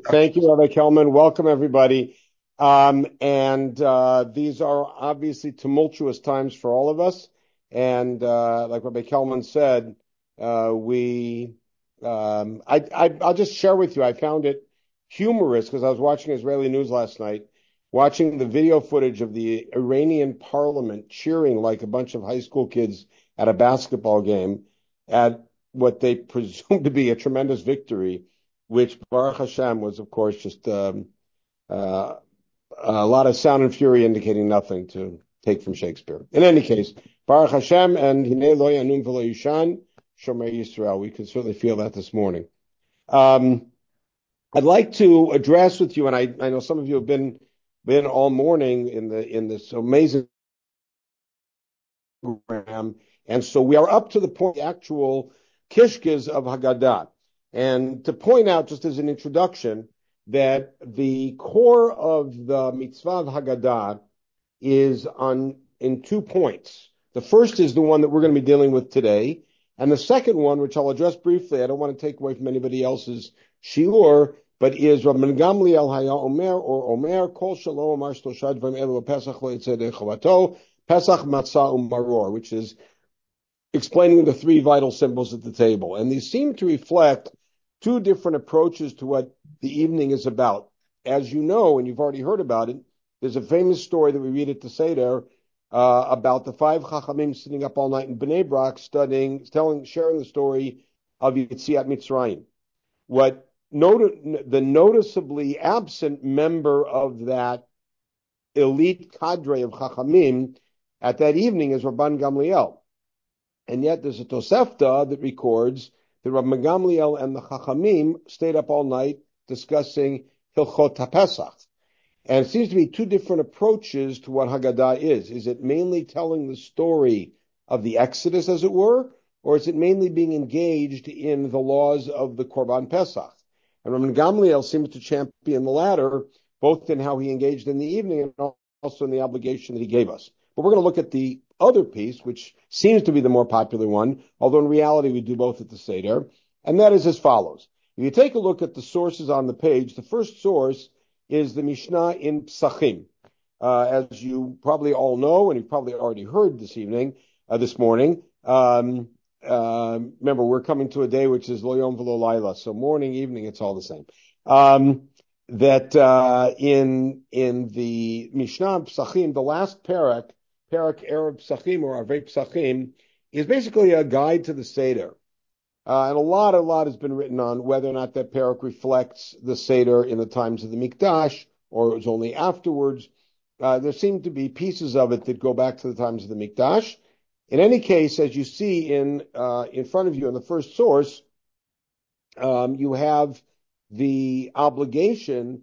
Thank you, Rabbi Kelman. Welcome, everybody. These are obviously tumultuous times for all of us. Like Rabbi Kelman said, I'll just share with you. I found it humorous because I was watching Israeli news last night, watching the video footage of the Iranian parliament cheering like a bunch of high school kids at a basketball game at what they presume to be a tremendous victory, which Baruch Hashem was, of course, just uh, a lot of sound and fury indicating nothing to take from Shakespeare. In any case, Baruch Hashem and Hinei lo yanum v'lo yishan Shomer Yisrael. We could certainly feel that this morning. Um, I'd like to address with you, and I know some of you have been all morning in this amazing program, and so we are up to the point, the actual kishkes of Haggadah. And to point out, just as an introduction, that the core of the mitzvah of Haggadah is in 2 points. The first is the one that we're going to be dealing with today, and the second one, which I'll address briefly, I don't want to take away from anybody else's shiur, but is Rabban Gamliel Haya Omer, or Omer Kol Shalom Amar Shlosha Dvarim Elu Pesach Lo Yitzei Chavato Pesach Matzah Umaror, which is explaining the three vital symbols at the table. And these seem to reflect two different approaches to what the evening is about. As you know, and you've already heard about it, there's a famous story that we read at the Seder about the five Chachamim sitting up all night in Bnei Brak studying, sharing the story of Yetziat Mitzrayim. The noticeably absent member of that elite cadre of Chachamim at that evening is Rabban Gamliel. And yet there's a Tosefta that records that Rabban Gamliel and the Chachamim stayed up all night discussing Hilchot HaPesach. And it seems to be two different approaches to what Haggadah is. Is it mainly telling the story of the Exodus, as it were, or is it mainly being engaged in the laws of the Korban Pesach? And Rabban Gamliel seems to champion the latter, both in how he engaged in the evening and also in the obligation that he gave us. But we're going to look at the other piece, which seems to be the more popular one, although in reality we do both at the Seder, and that is as follows. If you take a look at the sources on the page, the first source is the Mishnah in Psachim. As you probably all know, and you've probably already heard this morning, remember, we're coming to a day which is Lo Yom V'Lo Laila, so morning, evening, it's all the same. In the Mishnah Psachim, the last parak Erev Psachim or Arvei Psachim, is basically a guide to the Seder. And a lot has been written on whether or not that parak reflects the Seder in the times of the Mikdash, or it was only afterwards. There seem to be pieces of it that go back to the times of the Mikdash. In any case, as you see in front of you in the first source, you have the obligation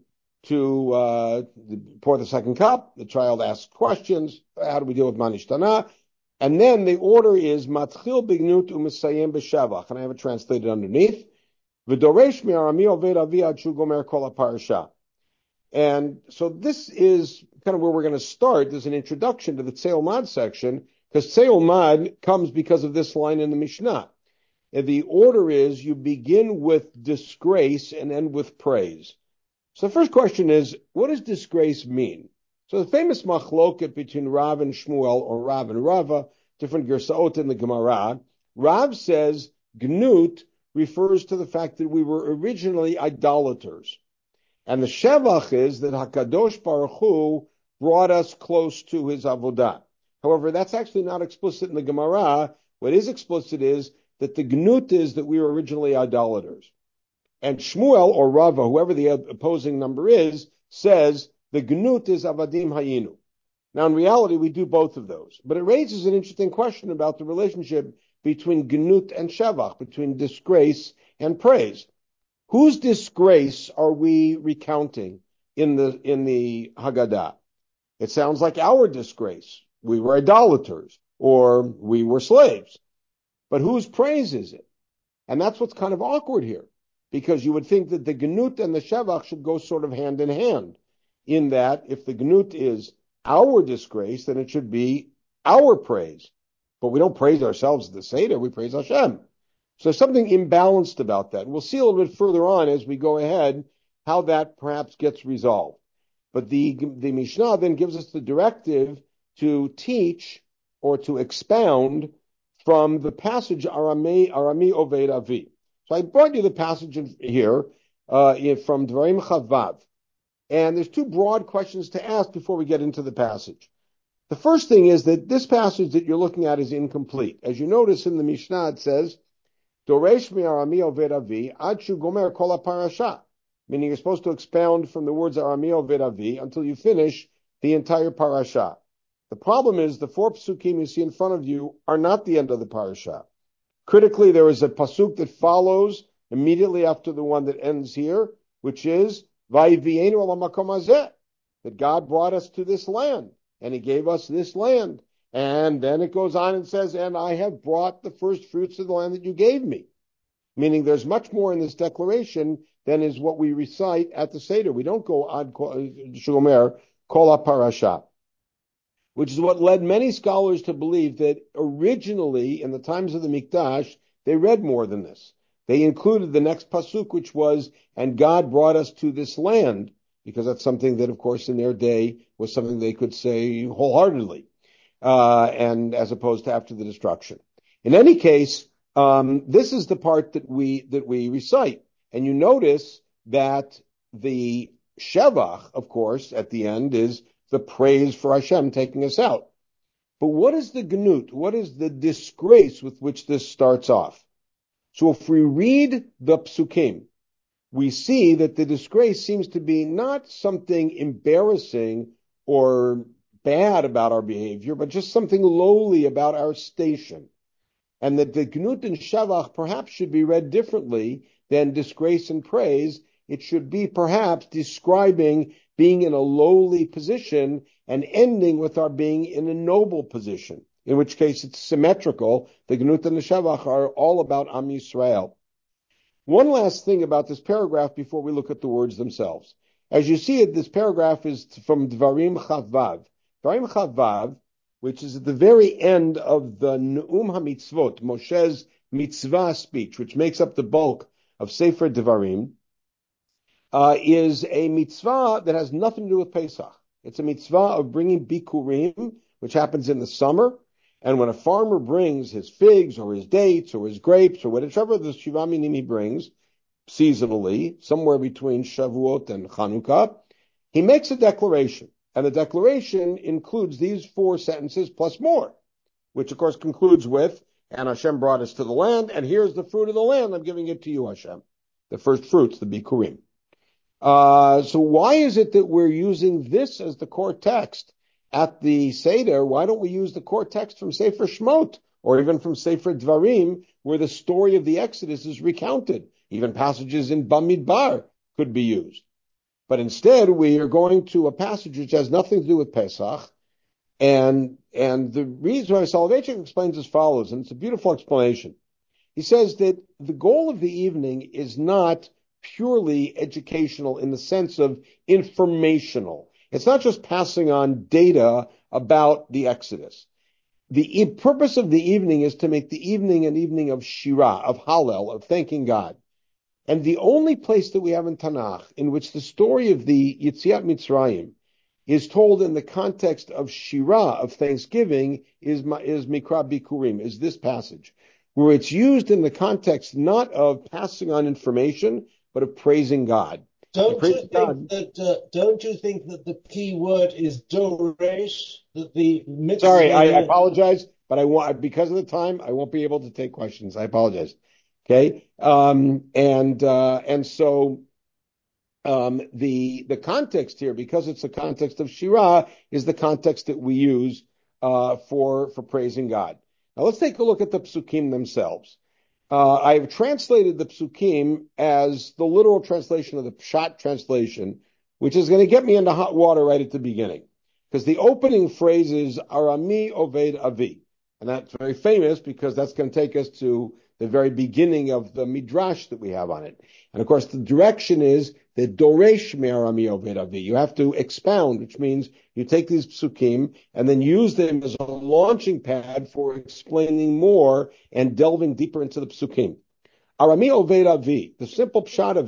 to pour the second cup. The child asks questions. How do we deal with manishtana? And then the order is matchil bignut u'misayem b'shavach, and I have it translated underneath. V'doresh mi'arami oved avi ad shu gomer kol ha'parasha. And so this is kind of where we're going to start. There's an introduction to the Tzei Umad section, because Tzei Umad comes because of this line in the Mishnah. And the order is you begin with disgrace and end with praise. So the first question is, what does disgrace mean? So the famous machloket between Rav and Shmuel, or Rav and Rava, different gersaot in the Gemara, Rav says gnut refers to the fact that we were originally idolaters. And the shevach is that HaKadosh Baruch Hu brought us close to his avodah. However, that's actually not explicit in the Gemara. What is explicit is that the gnut is that we were originally idolaters. And Shmuel or Rava, whoever the opposing number is, says the gnut is avadim hayinu. Now, in reality, we do both of those. But it raises an interesting question about the relationship between gnut and shevach, between disgrace and praise. Whose disgrace are we recounting in the Haggadah? It sounds like our disgrace. We were idolaters, or we were slaves. But whose praise is it? And that's what's kind of awkward here, because you would think that the gnut and the shevach should go sort of hand in hand, in that if the gnut is our disgrace, then it should be our praise. But we don't praise ourselves at the Seder, we praise Hashem. So there's something imbalanced about that. We'll see a little bit further on as we go ahead how that perhaps gets resolved. But the Mishnah then gives us the directive to teach or to expound from the passage Arami Oved Avi. So I brought you the passage here from Dvarim Chavav. And there's two broad questions to ask before we get into the passage. The first thing is that this passage that you're looking at is incomplete. As you notice in the Mishnah, it says, Doresh mi'arami oved avi ad shu gomer kol parasha, meaning you're supposed to expound from the words arami oved avi until you finish the entire parasha. The problem is the four psukim you see in front of you are not the end of the parasha. Critically, there is a pasuk that follows immediately after the one that ends here, which is Vayivienu ala makom hazeh, that God brought us to this land, and He gave us this land. And then it goes on and says, and I have brought the first fruits of the land that you gave me. Meaning there's much more in this declaration than is what we recite at the Seder. We don't go ad shomer kol parasha, which is what led many scholars to believe that originally, in the times of the Mikdash, they read more than this. They included the next pasuk, which was, and God brought us to this land, because that's something that, of course, in their day was something they could say wholeheartedly, and as opposed to after the destruction. In any case, this is the part that we recite, and you notice that the shevach, of course, at the end is the praise for Hashem taking us out. But what is the gnut? What is the disgrace with which this starts off? So if we read the psukim, we see that the disgrace seems to be not something embarrassing or bad about our behavior, but just something lowly about our station. And that the gnut and shavach perhaps should be read differently than disgrace and praise. It should be perhaps describing being in a lowly position and ending with our being in a noble position, in which case it's symmetrical. The gnut and the shavach are all about Am Yisrael. One last thing about this paragraph before we look at the words themselves. As you see it, this paragraph is from Dvarim Chavav. Dvarim Chavav, which is at the very end of the Ne'um HaMitzvot, Moshe's mitzvah speech, which makes up the bulk of Sefer Devarim, is a mitzvah that has nothing to do with Pesach. It's a mitzvah of bringing bikurim, which happens in the summer. And when a farmer brings his figs or his dates or his grapes or whatever the Shiva Minim he brings, seasonally, somewhere between Shavuot and Chanukah, he makes a declaration. And the declaration includes these four sentences plus more, which of course concludes with, and Hashem brought us to the land, and here's the fruit of the land, I'm giving it to you, Hashem. The first fruits, the bikurim. So why is it that we're using this as the core text at the Seder? Why don't we use the core text from Sefer Shmot or even from Sefer Dvarim, where the story of the Exodus is recounted? Even passages in Bamidbar could be used. But instead, we are going to a passage which has nothing to do with Pesach. And the reason why Soloveitchik explains as follows, and it's a beautiful explanation. He says that the goal of the evening is not purely educational in the sense of informational. It's not just passing on data about the Exodus. The purpose of the evening is to make the evening an evening of Shira, of Hallel, of thanking God. And the only place that we have in Tanakh in which the story of the Yetziat Mitzrayim is told in the context of Shira, of thanksgiving, is Mikra Bikurim, is this passage, where it's used in the context not of passing on information, but of praising God. Don't you think that the key word is doresh? That the mitzvah. Sorry, I apologize, but because of the time, I won't be able to take questions. I apologize. Okay, and so the context here, because it's the context of Shira, is the context that we use for praising God. Now let's take a look at the psukim themselves. I've translated the psukim as the literal translation of the Pshat translation, which is going to get me into hot water right at the beginning. Because the opening phrase is Arami Oved Avi. And that's very famous because that's going to take us to the very beginning of the midrash that we have on it. And of course, the direction is the Doresh Me'arami Oved Avi. You have to expound, which means you take these psukim and then use them as a launching pad for explaining more and delving deeper into the psukim. Arami Oved Avi, the simple pshat of it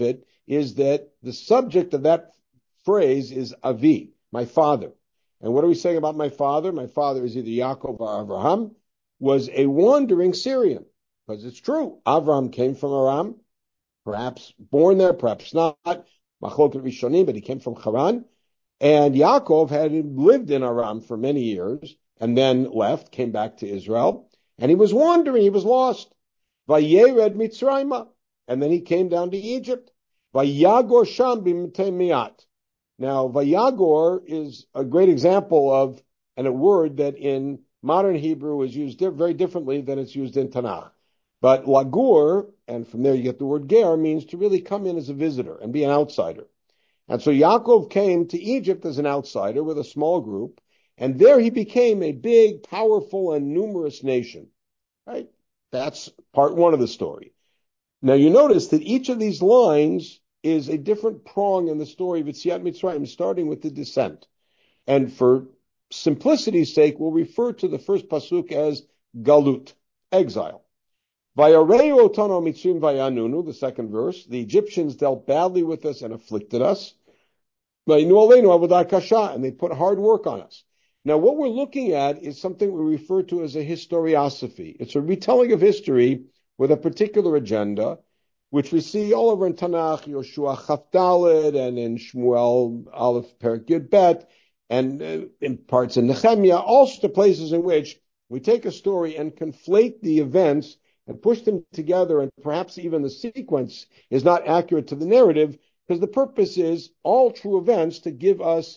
is that the subject of that phrase is Avi, my father. And what are we saying about my father? My father is either Yaakov or Avraham, was a wandering Syrian. Because it's true. Avraham came from Aram, perhaps born there, perhaps not. Machloket Rishonim, but he came from Haran. And Yaakov had lived in Aram for many years and then left, came back to Israel. And he was wandering, he was lost. Vayered Mitzrayma. And then he came down to Egypt. Vayagor Sham b'mtei miat. Now, Vayagor is a great example of a word that in modern Hebrew is used very differently than it's used in Tanakh. But lagur, and from there you get the word ger, means to really come in as a visitor and be an outsider. And so Yaakov came to Egypt as an outsider with a small group, and there he became a big, powerful, and numerous nation. Right? That's part one of the story. Now you notice that each of these lines is a different prong in the story of Yetziat Mitzrayim, starting with the descent. And for simplicity's sake, we'll refer to the first pasuk as galut, exile. Vayareu otano mitzrim vayanunu, the second verse, the Egyptians dealt badly with us and afflicted us. Vayinu aleinu avodah kasha, and they put hard work on us. Now, what we're looking at is something we refer to as a historiosophy. It's a retelling of history with a particular agenda, which we see all over in Tanakh, Yoshua Chaf Daled, and in Shmuel Aleph Perek Yud Bet, and in parts of Nehemiah, all sorts of places in which we take a story and conflate the events and push them together, and perhaps even the sequence is not accurate to the narrative, because the purpose is all true events to give us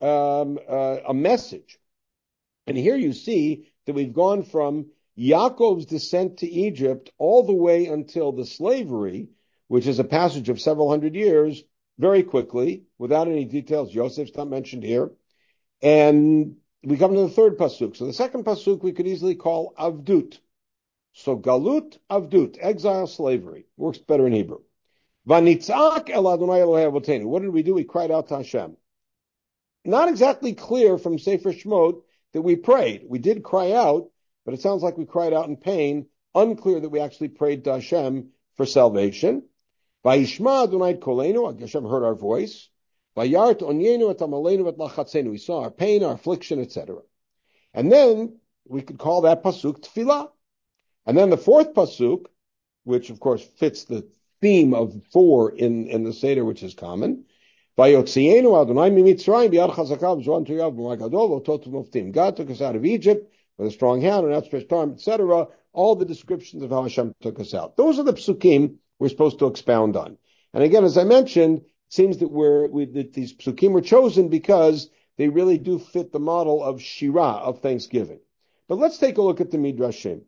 a message. And here you see that we've gone from Yaakov's descent to Egypt all the way until the slavery, which is a passage of several hundred years, very quickly, without any details. Yosef's not mentioned here. And we come to the third pasuk. So the second pasuk we could easily call Avdut. So Galut, Avdut, exile, slavery. Works better in Hebrew. Vanitzak el Adonai Elohei Avotenu. What did we do? We cried out to Hashem. Not exactly clear from Sefer Shemot that we prayed. We did cry out, but it sounds like we cried out in pain. Unclear that we actually prayed to Hashem for salvation. Vayishma Adonai kolenu. Hashem heard our voice. Vayart onyenu et amalenu et lachatzenu. We saw our pain, our affliction, etc. And then we could call that pasuk tefillah. And then the fourth pasuk, which of course fits the theme of 4 in the Seder, which is common. Vayotzienu Adonai mimitzrayim biyad chazakav zoan tuyav b'magadol otot muftim. God took us out of Egypt with a strong hand and outstretched arm, etc. All the descriptions of how Hashem took us out. Those are the psukim we're supposed to expound on. And again, as I mentioned, it seems that these psukim were chosen because they really do fit the model of Shira, of Thanksgiving. But let's take a look at the Midrashim.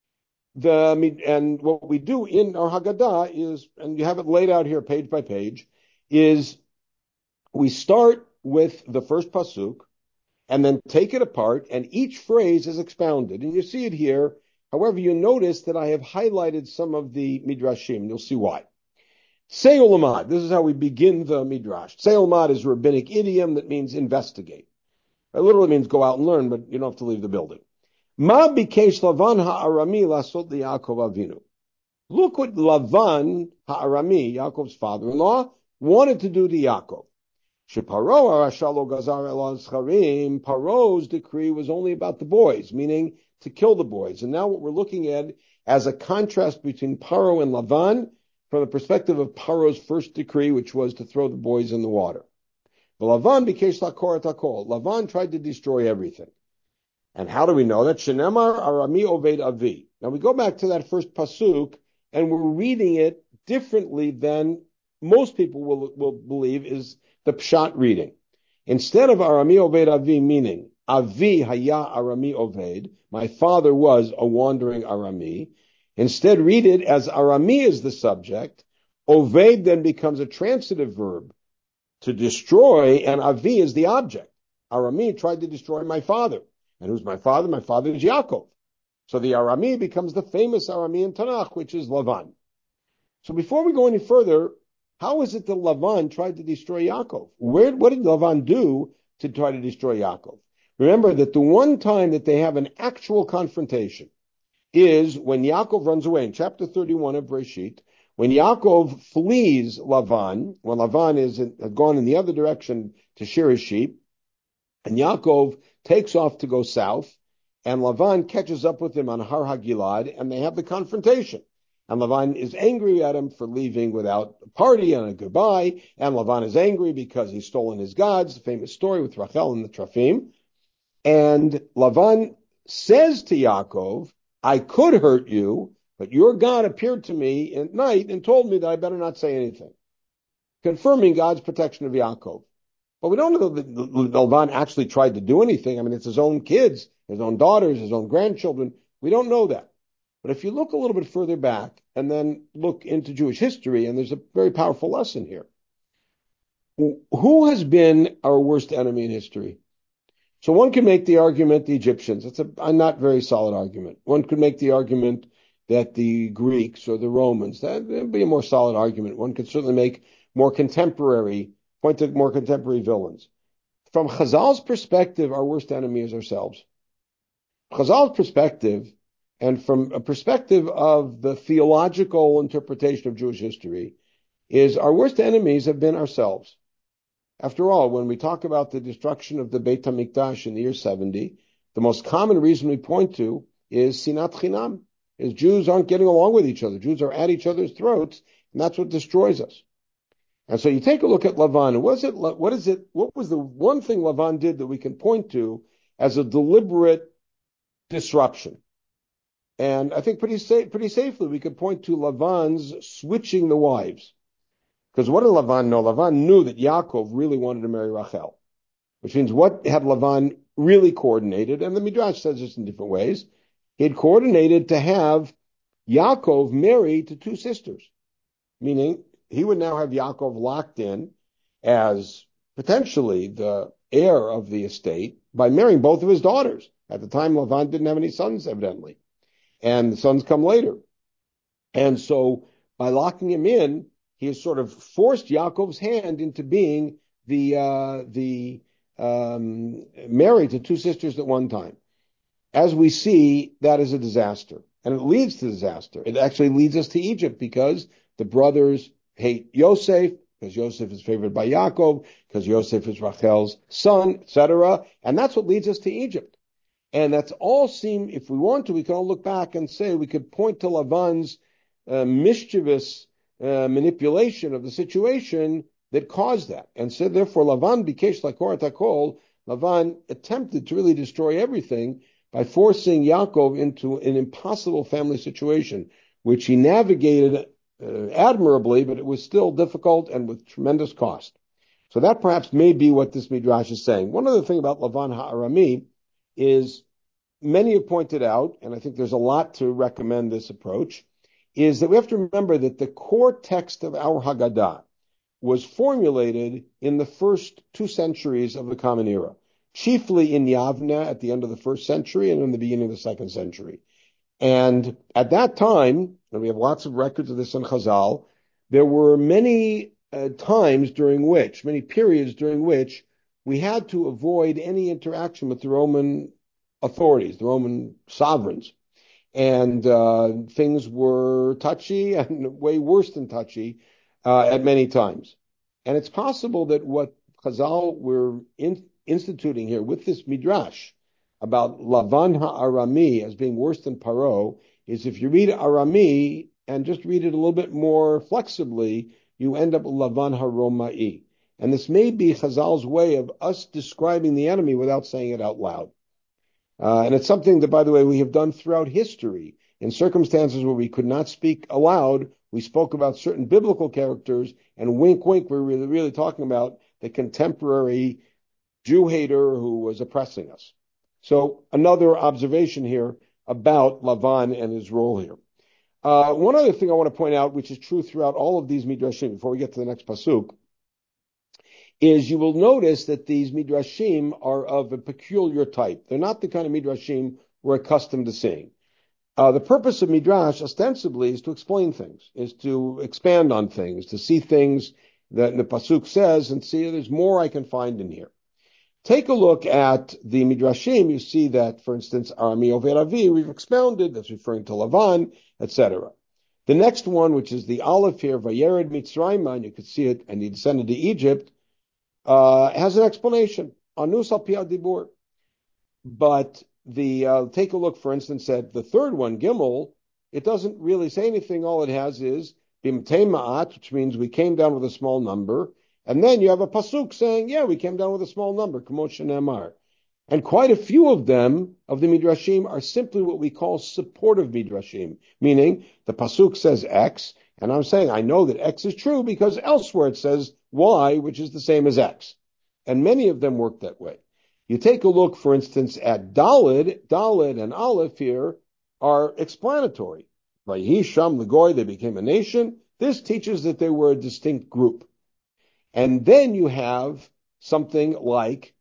And what we do in our Haggadah is, and you have it laid out here page by page, is we start with the first pasuk and then take it apart, and each phrase is expounded. And you see it here. However, you notice that I have highlighted some of the Midrashim. You'll see why. Tzei Ulamad. This is how we begin the Midrash. Tzei Ulamad is a rabbinic idiom that means investigate. It literally means go out and learn, but you don't have to leave the building. Ma bikesh Lavan ha'arami lasot liYaakov Avinu. Look what Lavan ha'arami, Yaakov's father-in-law, wanted to do to Yaakov. Sheparo arasha lo gazar el azcharim. Paro's decree was only about the boys, meaning to kill the boys. And now what we're looking at as a contrast between Paro and Lavan from the perspective of Paro's first decree, which was to throw the boys in the water. But Lavan bikesh lakor et hakol. Lavan tried to destroy everything. And how do we know that? Shenemar arami oved avi. Now we go back to that first pasuk, and we're reading it differently than most people will believe is the pshat reading. Instead of arami oved avi, meaning avi haya arami oved, my father was a wandering arami. Instead, read it as arami is the subject. Oved then becomes a transitive verb to destroy, and avi is the object. Arami tried to destroy my father. And who's my father? My father is Yaakov. So the Arami becomes the famous Arami in Tanakh, which is Lavan. So before we go any further, how is it that Lavan tried to destroy Yaakov? What did Lavan do to try to destroy Yaakov? Remember that the one time that they have an actual confrontation is when Yaakov runs away in chapter 31 of Breshit, When Yaakov flees Lavan, when Lavan had gone in the other direction to shear his sheep, and Yaakov takes off to go south, and Lavan catches up with him on Har HaGilad, and they have the confrontation. And Lavan is angry at him for leaving without a party and a goodbye, and Lavan is angry because he's stolen his gods, the famous story with Rachel and the Trafim. And Lavan says to Yaakov, I could hurt you, but your God appeared to me at night and told me that I better not say anything, confirming God's protection of Yaakov. But we don't know that Lavan actually tried to do anything. I mean, it's his own kids, his own daughters, his own grandchildren. We don't know that. But if you look a little bit further back and then look into Jewish history, and there's a very powerful lesson here. Who has been our worst enemy in history? So one can make the argument the Egyptians. It's a not very solid argument. One could make the argument that the Greeks or the Romans, that would be a more solid argument. One could certainly make point to more contemporary villains. From Chazal's perspective, our worst enemy is ourselves. Chazal's perspective, and from a perspective of the theological interpretation of Jewish history, is our worst enemies have been ourselves. After all, when we talk about the destruction of the Beit HaMikdash in the year 70, the most common reason we point to is Sinat Chinam, is Jews aren't getting along with each other. Jews are at each other's throats, and that's what destroys us. And so you take a look at Lavan. What was the one thing Lavan did that we can point to as a deliberate disruption? And I think pretty safely we could point to Lavan's switching the wives. Because what did Lavan know? Lavan knew that Yaakov really wanted to marry Rachel, which means what had Lavan really coordinated? And the Midrash says this in different ways. He had coordinated to have Yaakov married to two sisters, meaning he would now have Yaakov locked in as potentially the heir of the estate by marrying both of his daughters. At the time, Lavan didn't have any sons, evidently, and the sons come later. And so by locking him in, he has sort of forced Yaakov's hand into being the married to two sisters at one time. As we see, that is a disaster, and it leads to disaster. It actually leads us to Egypt because the brothers hate Yosef, because Yosef is favored by Yaakov, because Yosef is Rachel's son, etc. And that's what leads us to Egypt. And that's all if we want to, we can all look back and say we could point to Lavan's mischievous manipulation of the situation that caused that. And so therefore Lavan bikesh lakor takol, Lavan attempted to really destroy everything by forcing Yaakov into an impossible family situation, which he navigated admirably, but it was still difficult and with tremendous cost. So that perhaps may be what this Midrash is saying. One other thing about Lavan HaArami is many have pointed out, and I think there's a lot to recommend this approach, is that we have to remember that the core text of our Haggadah was formulated in the first 2 centuries of the Common Era, chiefly in Yavna at the end of the 1st century and in the beginning of the 2nd century. And at that time, and we have lots of records of this in Chazal, there were many many periods during which we had to avoid any interaction with the Roman authorities, the Roman sovereigns. And things were touchy and way worse than touchy at many times. And it's possible that what Chazal were instituting here with this Midrash about Lavan HaArami as being worse than Paro is if you read Arami and just read it a little bit more flexibly, you end up with Lavan HaRomai. And this may be Chazal's way of us describing the enemy without saying it out loud. And it's something that, by the way, we have done throughout history. In circumstances where we could not speak aloud, we spoke about certain biblical characters, and wink, wink, we're really talking about the contemporary Jew hater who was oppressing us. So another observation here about Lavan and his role here. One other thing I want to point out, which is true throughout all of these midrashim, before we get to the next pasuk, is you will notice that these midrashim are of a peculiar type. They're not the kind of midrashim we're accustomed to seeing. The purpose of midrash, ostensibly, is to explain things, is to expand on things, to see things that the pasuk says and see there's more I can find in here. Take a look at the midrashim. You see that, for instance, Arami Over Avi, we've expounded, that's referring to Lavan, etc. The next one, which is the Aleph here, Vayered Mitzrayim, and you could see it, and he descended to Egypt, has an explanation. Anus al pi dibur. But take a look, for instance, at the third one, Gimel. It doesn't really say anything. All it has is bimtei ma'at, which means we came down with a small number. And then you have a pasuk saying, yeah, we came down with a small number, K'mot shenemar. And quite a few of them, of the midrashim, are simply what we call supportive midrashim, meaning the pasuk says X, and I'm saying I know that X is true because elsewhere it says Y, which is the same as X. And many of them work that way. You take a look, for instance, at Daled and Aleph here are explanatory. Vayhi Sham L'goy, they became a nation. This teaches that they were a distinct group. And then you have something like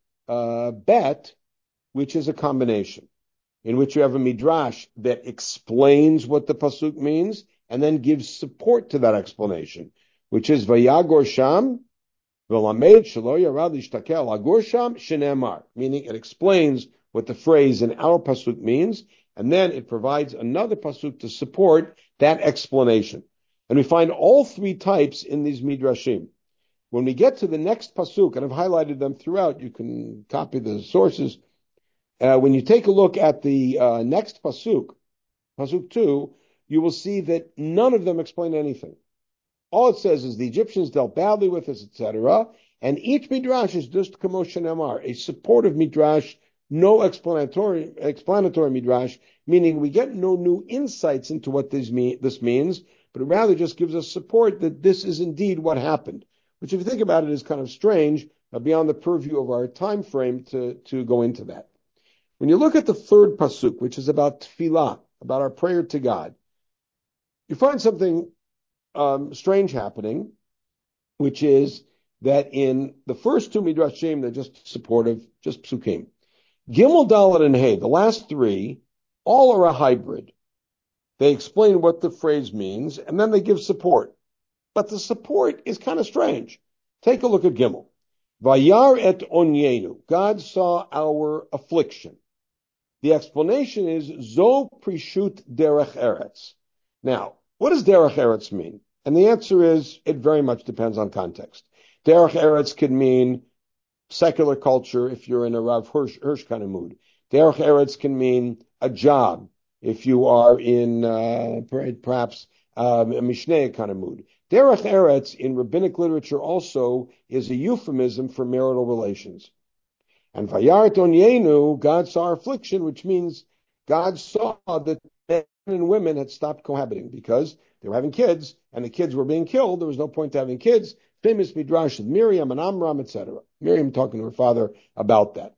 Bet, which is a combination, in which you have a midrash that explains what the pasuk means and then gives support to that explanation, which is Vayagor Sham v'lamed shelo yarad lishtakel agor sham shenemar, meaning it explains what the phrase in our pasuk means, and then it provides another pasuk to support that explanation. And we find all three types in these midrashim. When we get to the next pasuk, and I've highlighted them throughout, you can copy the sources. When you take a look at the next pasuk, pasuk 2, you will see that none of them explain anything. All it says is the Egyptians dealt badly with us, etc. And each midrash is just K'mot shenemar, a supportive midrash, no explanatory midrash, meaning we get no new insights into what this means, but it rather just gives us support that this is indeed what happened. Which, if you think about it, is kind of strange, beyond the purview of our time frame to go into that. When you look at the third pasuk, which is about tefillah, about our prayer to God, you find something strange happening, which is that in the first two midrashim, they're just supportive, just psukim. Gimel, Dalet, and Hey, the last three, all are a hybrid. They explain what the phrase means, and then they give support. But the support is kind of strange. Take a look at Gimel. Vayar et onyenu. God saw our affliction. The explanation is Zo prishut derech eretz. Now, what does derech eretz mean? And the answer is it very much depends on context. Derech eretz could mean secular culture if you're in a Rav Hirsch kind of mood. Derech eretz can mean a job if you are in perhaps a Mishneh kind of mood. Derech eretz in rabbinic literature also is a euphemism for marital relations. And Vayaret onyenu, God saw our affliction, which means God saw that men and women had stopped cohabiting because they were having kids, and the kids were being killed. There was no point to having kids. Famous midrash of Miriam and Amram, etc. Miriam talking to her father about that.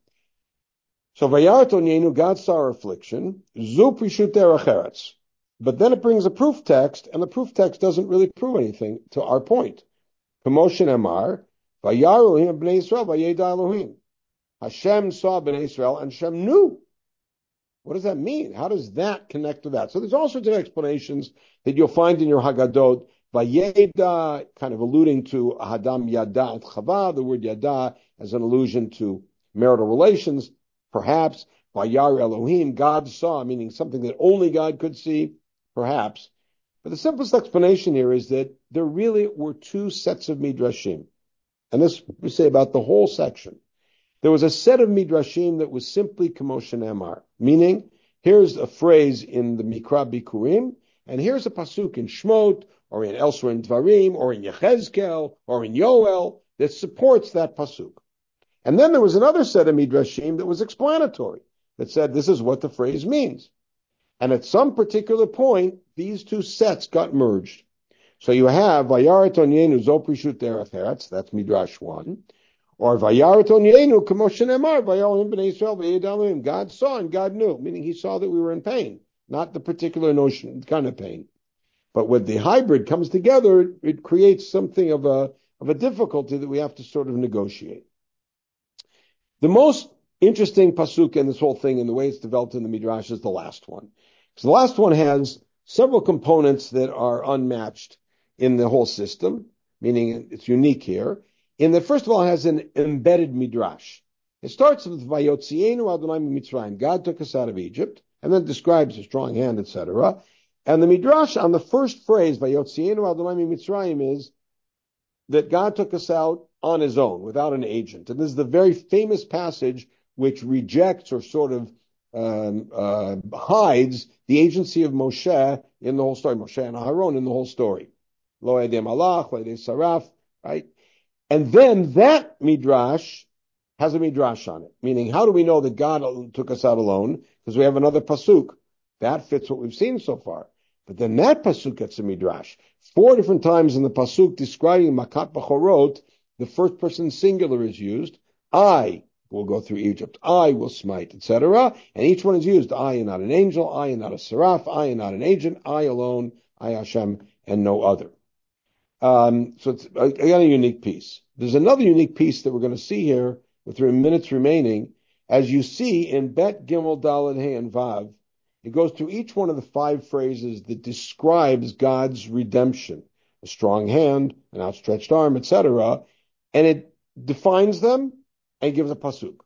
So Vayaret onyenu, God saw our affliction. Zu prishut derech eretz. But then it brings a proof text, and the proof text doesn't really prove anything to our point. K'mot shenemar, Vayar Elohim b'nei Yisrael, Vayeda Elohim. Hashem saw b'nei Israel, and Hashem knew. What does that mean? How does that connect to that? So there's all sorts of explanations that you'll find in your Haggadot. Vayeda, kind of alluding to Hadam Yada at Chava, the word Yada as an allusion to marital relations, perhaps. Vayar Elohim, God saw, meaning something that only God could see. Perhaps. But the simplest explanation here is that there really were two sets of midrashim. And this we say about the whole section. There was a set of midrashim that was simply K'mot shenemar, meaning here's a phrase in the Mikra Bikurim, and here's a pasuk in Shmot, or in elsewhere in Dvarim, or in Yechezkel, or in Yoel, that supports that pasuk. And then there was another set of midrashim that was explanatory, that said this is what the phrase means. And at some particular point, these two sets got merged. So you have Vayaret onyenu zo prishut derech eretz, that's Midrash 1, or Vayaret onyenu k'mot shenemar, Vayarim b'nei Yisrael v'yed Elohim. God saw and God knew, meaning he saw that we were in pain, not the particular notion, kind of pain. But when the hybrid comes together, it creates something of a difficulty that we have to sort of negotiate. The most interesting pasuk in this whole thing and the way it's developed in the Midrash is the last one. So the last one has several components that are unmatched in the whole system, meaning it's unique here. In that, first of all, it has an embedded Midrash. It starts with Vayotzienu Adonai Mitzrayim. God took us out of Egypt, and then describes a strong hand, etc. And the Midrash on the first phrase, Vayotzienu Adonai Mitzrayim, is that God took us out on his own, without an agent. And this is the very famous passage which rejects or sort of hides the agency of Moshe in the whole story, Moshe and Aharon in the whole story. Lo Edei Malach, Lo Edei Saraf, right? And then that Midrash has a Midrash on it, meaning how do we know that God took us out alone? Because we have another Pasuk. That fits what we've seen so far. But then that Pasuk gets a Midrash. 4 different times in the Pasuk describing Makat Bachorot, the first person singular is used. I will go through Egypt. I will smite, etc. And each one is used. I am not an angel. I am not a seraph. I am not an agent. I alone, I Hashem, and no other. So it's again a unique piece. There's another unique piece that we're going to see here with 3 minutes remaining. As you see in Bet Gimel Daled Hey and Vav, it goes through each one of the 5 phrases that describes God's redemption, a strong hand, an outstretched arm, etc. And it defines them and gives a pasuk.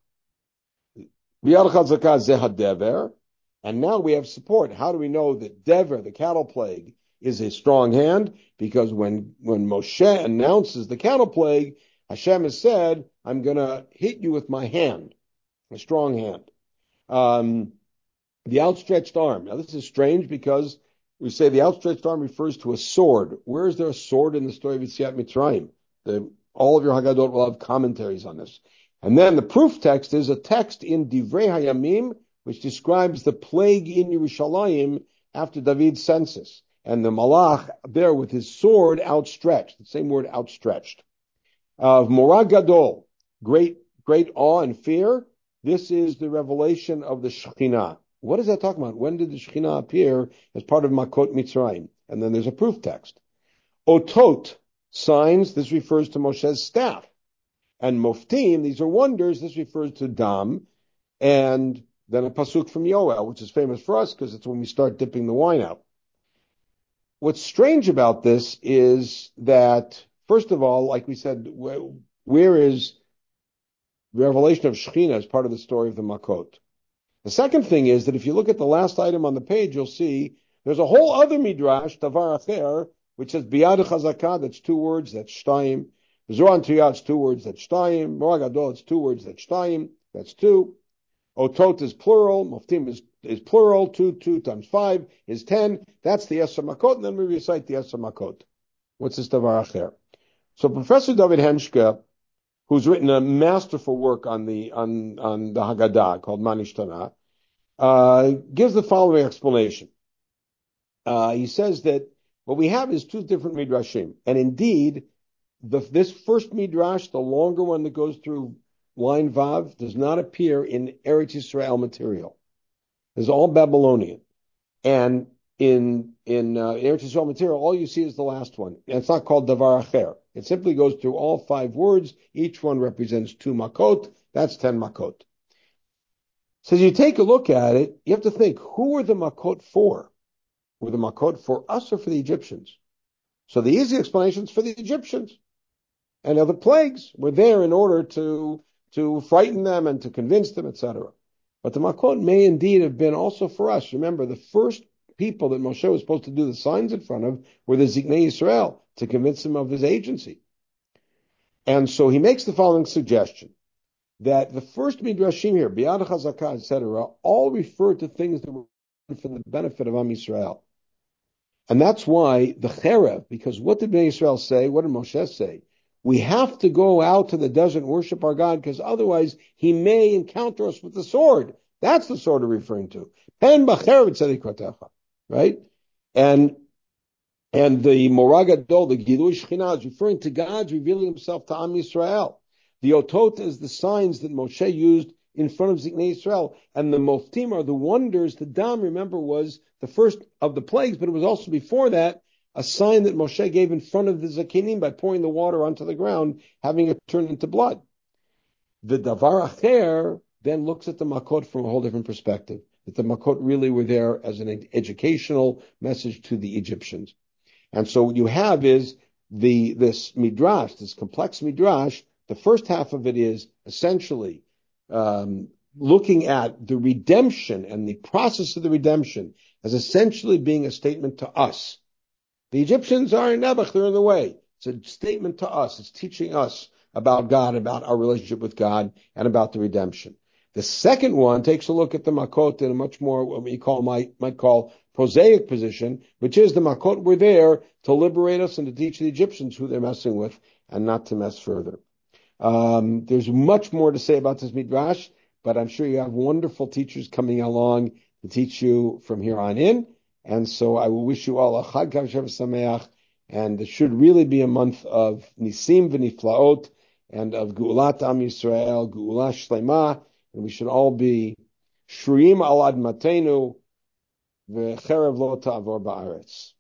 And now we have support. How do we know that Dever, the cattle plague, is a strong hand? Because when Moshe announces the cattle plague, Hashem has said, I'm going to hit you with my hand, a strong hand. The outstretched arm. Now this is strange because we say the outstretched arm refers to a sword. Where is there a sword in the story of Yetziat Mitzrayim? All of your Haggadot will have commentaries on this. And then the proof text is a text in Divrei Hayamim, which describes the plague in Yerushalayim after David's census. And the Malach there with his sword outstretched, the same word outstretched. Morah Gadol, great awe and fear. This is the revelation of the Shekhinah. What is that talking about? When did the Shekhinah appear as part of Makot Mitzrayim? And then there's a proof text. Otot, signs, this refers to Moshe's staff. And Moftim, these are wonders, this refers to Dam. And then a pasuk from Yoel, which is famous for us because it's when we start dipping the wine out. What's strange about this is that, first of all, like we said, where is the revelation of Shekhinah as part of the story of the Makot? The second thing is that if you look at the last item on the page, you'll see there's a whole other midrash, Tavar Acher, which says Biyad Chazakah, that's 2 words, that's Shtayim. Zoran Tuyat, it's 2 words, that's Shtayim. Morah Gadol, it's 2 words, that's Shtayim, that's 2. Otot is plural, Moftim is plural, 2 times 5 is 10. That's the Yesser Makot, and then we recite the Yesser Makot. What's this Tavar Acher? So Professor David Henschke, who's written a masterful work on the Haggadah called Manishtana, gives the following explanation. He says that what we have is 2 different midrashim, and indeed, this first midrash, the longer one that goes through line Vav, does not appear in Eretz Yisrael material. It's all Babylonian, and in Eretz Yisrael material, all you see is the last one, and it's not called Davar Acher. It simply goes through all 5 words. Each one represents 2 makot. That's 10 makot. So as you take a look at it, you have to think, who were the makot for? Were the makot for us or for the Egyptians? So the easy explanation is for the Egyptians. And other plagues were there in order to frighten them and to convince them, etc. But the makot may indeed have been also for us. Remember, the first people that Moshe was supposed to do the signs in front of were the Ziknei Yisrael, to convince them of his agency. And so he makes the following suggestion, that the first midrashim here, Biyad Chazakah, etc., all refer to things that were for the benefit of Am Yisrael. And that's why the Cherev, because what did Bnei Yisrael say? What did Moshe say? We have to go out to the desert and worship our God, because otherwise he may encounter us with the sword. That's the sword we're referring to. Pen b'cherev tzedek ratecha, right? And the Morah Gadol, the Gilui Shekhinah, is referring to God's revealing himself to Am Yisrael. The Otot is the signs that Moshe used in front of Ziknei Yisrael. And the Moftim are the wonders. The Dam, remember, was the first of the plagues, but it was also before that a sign that Moshe gave in front of the Zakinim by pouring the water onto the ground, having it turn into blood. The Davar Acher then looks at the Makot from a whole different perspective, that the Makot really were there as an educational message to the Egyptians. And so what you have is this midrash, this complex midrash. The first half of it is essentially looking at the redemption and the process of the redemption as essentially being a statement to us. The Egyptians are in Nebuch, they're in the way. It's a statement to us. It's teaching us about God, about our relationship with God, and about the redemption. The second one takes a look at the Makot in a much more, what we might call prosaic position, which is the Makot were there to liberate us and to teach the Egyptians who they're messing with and not to mess further. There's much more to say about this Midrash, but I'm sure you have wonderful teachers coming along to teach you from here on in. And so I will wish you all a Chag Kavshav Sameach, and it should really be a month of Nisim v'Niflaot and of Geulat Am Yisrael, Geulah Shlema, and we should all be Shriim al Admatenu v'Cherev Lo Ta'avor Ba'aretz.